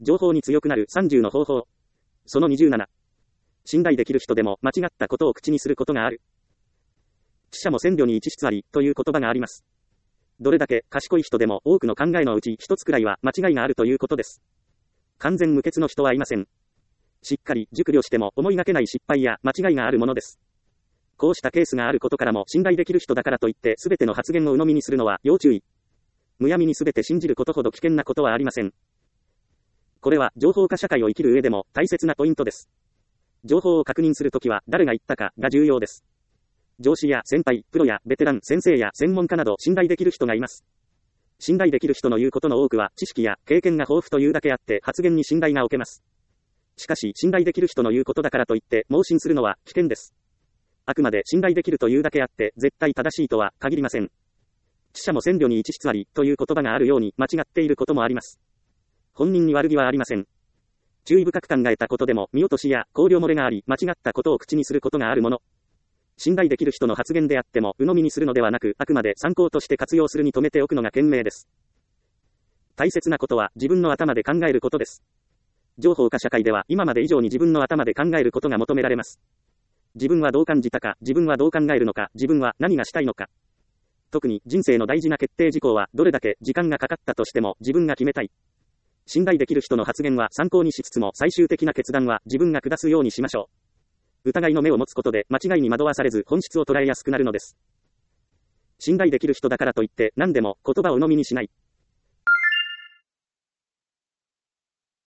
情報に強くなる30の方法。その27。信頼できる人でも間違ったことを口にすることがある。知者も千慮に一失ありという言葉があります。どれだけ賢い人でも多くの考えのうち一つくらいは間違いがあるということです。完全無欠の人はいません。しっかり熟慮しても思いがけない失敗や間違いがあるものです。こうしたケースがあることからも信頼できる人だからといって全ての発言を鵜呑みにするのは要注意。むやみに全て信じることほど危険なことはありません。これは情報化社会を生きる上でも大切なポイントです。情報を確認するときは誰が言ったかが重要です。上司や先輩、プロやベテラン、先生や専門家など信頼できる人がいます。信頼できる人の言うことの多くは知識や経験が豊富というだけあって発言に信頼が置けます。しかし信頼できる人の言うことだからといって盲信するのは危険です。あくまで信頼できるというだけあって絶対正しいとは限りません。知者も千慮に一失ありという言葉があるように間違っていることもあります。本人に悪気はありません。注意深く考えたことでも見落としや考慮漏れがあり間違ったことを口にすることがあるもの。信頼できる人の発言であっても鵜呑みにするのではなくあくまで参考として活用するに留めておくのが賢明です。大切なことは自分の頭で考えることです。情報化社会では今まで以上に自分の頭で考えることが求められます。自分はどう感じたか、自分はどう考えるのか、自分は何がしたいのか。特に人生の大事な決定事項はどれだけ時間がかかったとしても自分が決めたい。信頼できる人の発言は参考にしつつも最終的な決断は自分が下すようにしましょう。疑いの目を持つことで間違いに惑わされず本質を捉えやすくなるのです。信頼できる人だからといって何でも言葉を鵜呑みにしない。